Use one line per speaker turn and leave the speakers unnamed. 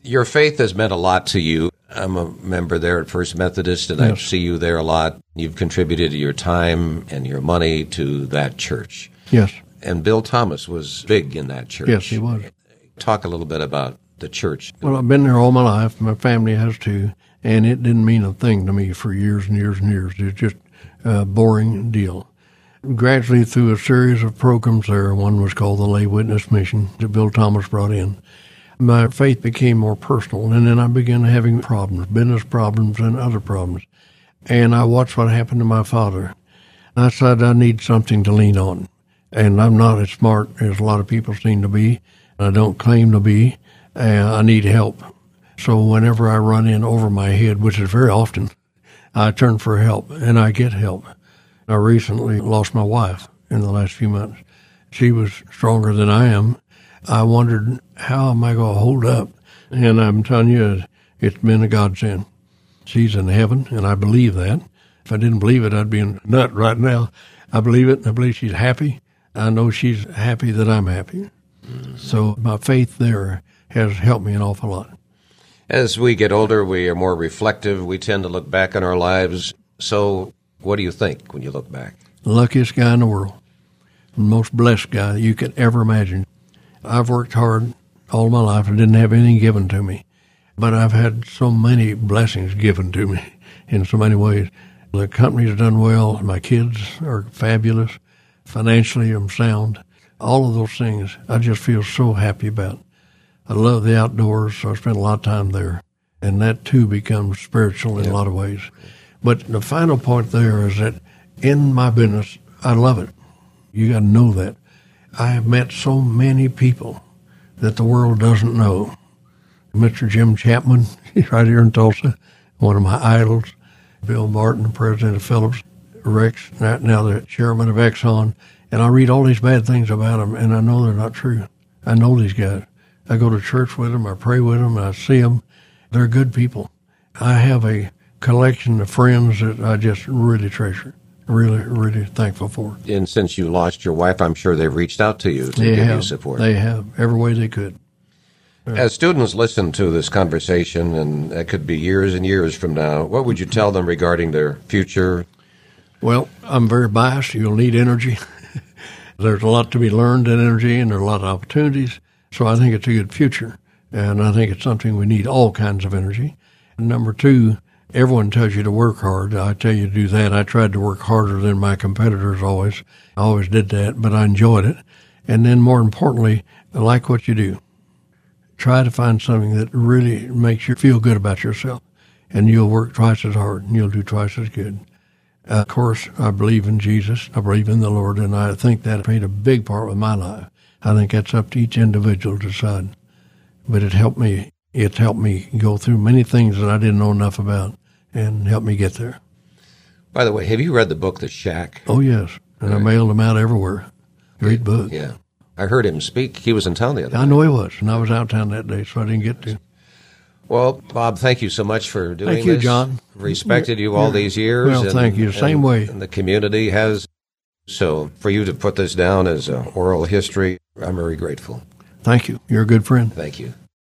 Your faith has meant a lot to you. I'm a member there at First Methodist, and I see you there a lot. You've contributed your time and your money to that church.
Yes.
And Bill Thomas was big in that church.
Yes, he was.
Talk a little bit about the church.
Well, I've been there all my life. My family has too. And it didn't mean a thing to me for years and years and years. It was just a boring deal. Gradually, through a series of programs there, one was called the Lay Witness Mission that Bill Thomas brought in, my faith became more personal. And then I began having problems, business problems and other problems. And I watched what happened to my father. I said, I need something to lean on. And I'm not as smart as a lot of people seem to be. I don't claim to be. I need help. So whenever I run in over my head, which is very often, I turn for help, and I get help. I recently lost my wife in the last few months. She was stronger than I am. I wondered, how am I going to hold up? And I'm telling you, it's been a godsend. She's in heaven, and I believe that. If I didn't believe it, I'd be a nut right now. I believe it, and I believe she's happy. I know she's happy that I'm happy. So my faith there has helped me an awful lot.
As we get older, we are more reflective. We tend to look back on our lives. So what do you think when you look back?
The luckiest guy in the world. The most blessed guy that you could ever imagine. I've worked hard all my life and didn't have anything given to me. But I've had so many blessings given to me in so many ways. The company's done well. My kids are fabulous. Financially, I'm sound. All of those things I just feel so happy about. I love the outdoors, so I spend a lot of time there. And that, too, becomes spiritual in a lot of ways. But the final point there is that in my business, I love it. You got to know that. I have met so many people that the world doesn't know. Mr. Jim Chapman, he's right here in Tulsa, one of my idols. Bill Martin, president of Phillips. Rex, now the chairman of Exxon. And I read all these bad things about them, and I know they're not true. I know these guys. I go to church with them, I pray with them, I see them. They're good people. I have a collection of friends that I just really treasure, really, really thankful for.
And since you lost your wife, I'm sure they've reached out to you to give you support.
They have, every way they could.
As students listen to this conversation, and it could be years and years from now, what would you tell them regarding their future?
Well, I'm very biased. You'll need energy. There's a lot to be learned in energy, and there are a lot of opportunities. So I think it's a good future, and I think it's something we need, all kinds of energy. And number two, everyone tells you to work hard. I tell you to do that. I tried to work harder than my competitors always. I always did that, but I enjoyed it. And then more importantly, I like what you do. Try to find something that really makes you feel good about yourself, and you'll work twice as hard, and you'll do twice as good. Of course, I believe in Jesus. I believe in the Lord, and I think that played a big part of my life. I think that's up to each individual to decide. But it helped me. It's helped me go through many things that I didn't know enough about and helped me get there.
By the way, have you read the book, The Shack?
Oh, yes. And I mailed them out everywhere. Great book.
Yeah. I heard him speak. He was in town the other day.
I know he was, and I was out of town that day, so I didn't get to.
Well, Bob, thank you so much for doing this.
Thank you, John.
Respected you all these years.
Well, thank you. Same way.
And the community has. So for you to put this down as oral history, I'm very grateful.
Thank you. You're a good friend.
Thank you.